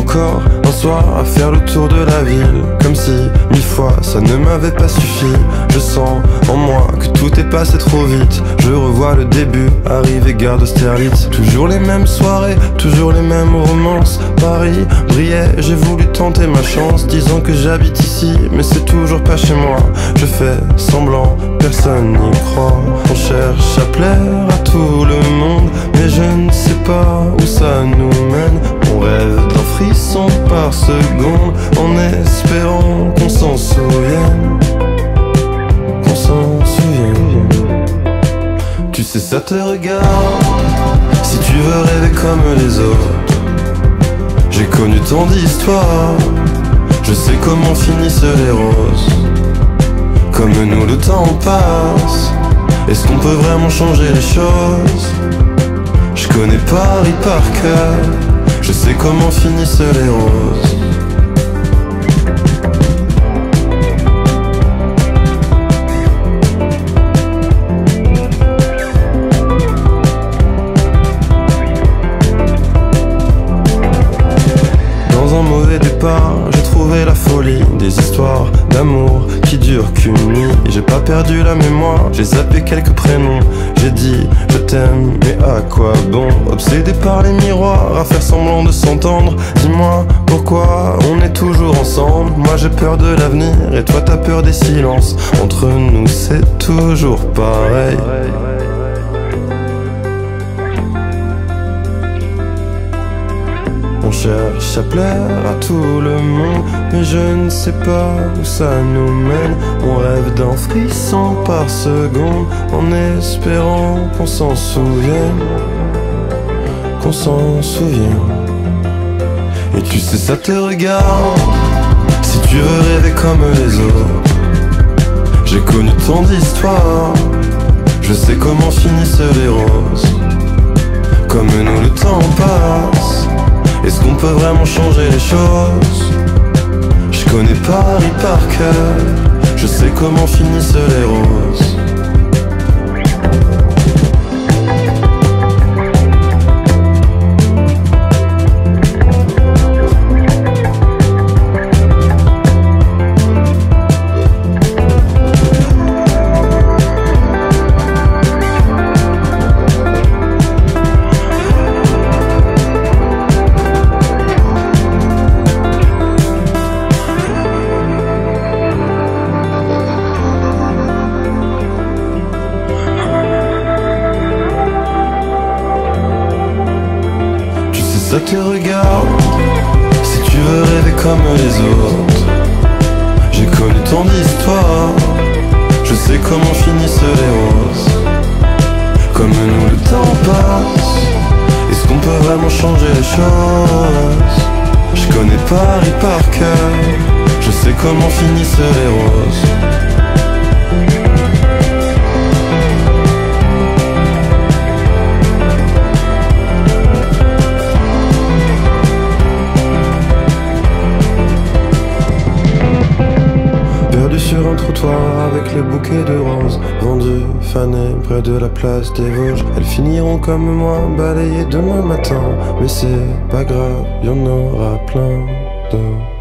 encore un soir à faire le tour de la ville, comme si 1000 fois ça ne m'avait pas suffi. Je sens en moi que tout est passé trop vite. Je revois le début, arrivée gare d'Austerlitz. Toujours les mêmes soirées, toujours les mêmes romances. Paris brillait, j'ai voulu tenter ma chance, disant que j'habite ici, mais c'est toujours pas chez moi. Je fais semblant, personne n'y croit. On cherche à plaire à tout le monde, mais je ne sais pas où ça nous mène. On rêve d'un frisson par seconde, en espérant qu'on s'en souvienne. Qu'on s'en souvienne. Tu sais, ça te regarde, si tu veux rêver comme les autres. J'ai connu tant d'histoires, je sais comment finissent les roses. Comme nous le temps passe, est-ce qu'on peut vraiment changer les choses? Je connais Paris par cœur, je sais comment finissent les roses. Dans un mauvais départ, j'ai trouvé la folie des histoires d'amour qui durent qu'une nuit. Et j'ai pas perdu la mémoire, j'ai zappé quelques prénoms. J'ai dit je t'aime, mais à quoi bon? Obsédé par les miroirs, à faire semblant de s'entendre. Dis-moi pourquoi on est toujours ensemble. Moi j'ai peur de l'avenir et toi t'as peur des silences. Entre nous c'est toujours pareil. On cherche à plaire à tout le monde, mais je ne sais pas où ça nous mène. On rêve d'un frisson par seconde, en espérant qu'on s'en souvienne. Qu'on s'en souvienne. Et tu sais, ça te regarde, si tu veux rêver comme les autres. J'ai connu tant d'histoires, je sais comment finissent les roses. Comme nous le temps passe, est-ce qu'on peut vraiment changer les choses? Je connais Paris par cœur, je sais comment finissent les roses. Ça te regarde, si tu veux rêver comme les autres. J'ai connu tant d'histoires, je sais comment finissent les roses. Comme nous le temps passe, est-ce qu'on peut vraiment changer les choses? Je connais Paris par cœur, je sais comment finissent les roses. Sur un trottoir avec les bouquets de roses vendus, fanés près de la place des Vosges. Elles finiront comme moi, balayées demain matin. Mais c'est pas grave, y'en aura plein d'autres.